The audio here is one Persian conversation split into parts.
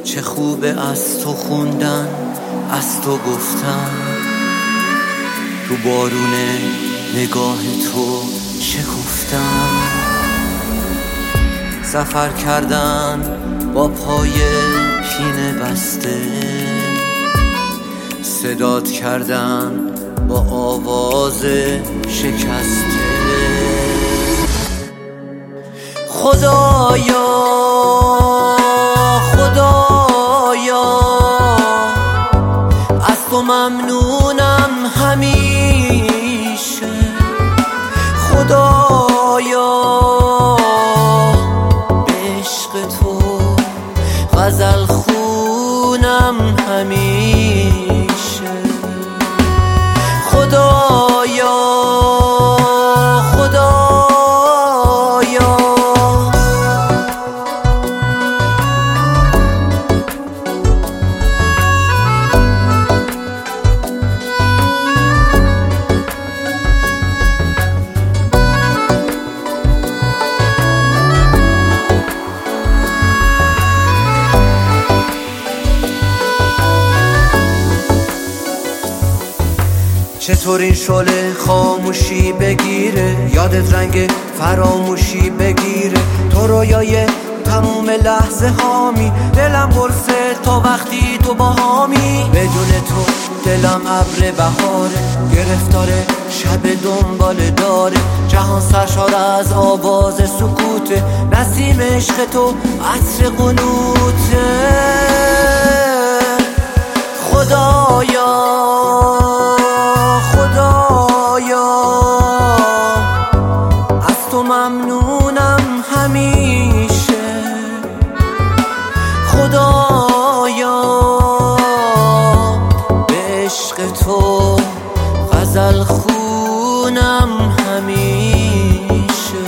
چه خوبه از تو خوندن، از تو گفتن، تو بارون نگاه تو شکفتن. سفر کردن با پای پینه بسته، صدات کردن با آواز شکسته. خدایا خدایا از تو ممنونم همیشه. خدایا به عشق تو غزل خونم همیشه. خدایا خدایا چطور این شعله خاموشی بگیره، یادت رنگ فراموشی بگیره. تو رویای تموم لحظه هامی، دلم قرصه تا وقتی تو باهامی. بدون تو دلم ابر بهاره، گرفتاره شب دنبال داره. جهان سرشار از آواز سکوته، نسیم عشق تو عطر قنوته. خدایا از تو ممنونم همیشه. خدایا به عشق تو غزل خونم همیشه.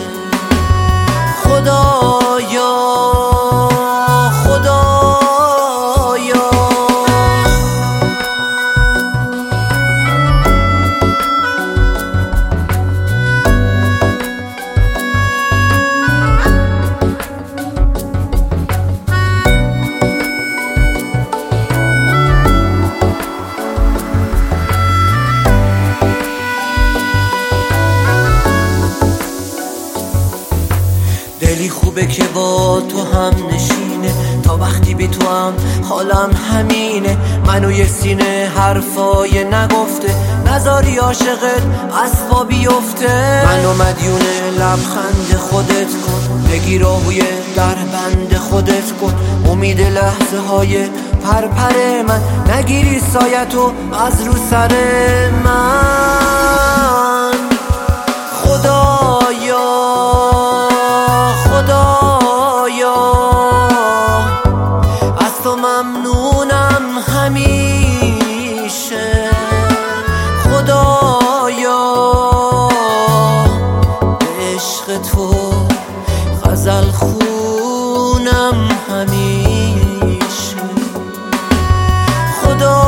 خدایا خدایا دلی خوبه که با تو هم نشینه، تا وقتی بی تو هم حالم همینه. منو یه سینه حرفای نگفته، نذاری عاشقت از پا بیفته. منو مدیون لبخند خودت کن، بگیر آهوی در بند خودت کن. امید لحظه های پرپر من، نگیری سایتو از رو سر من. خدایا خدایا از تو ممنونم همیشه. خدایا به عشق تو غزل خونم همیشه. خدا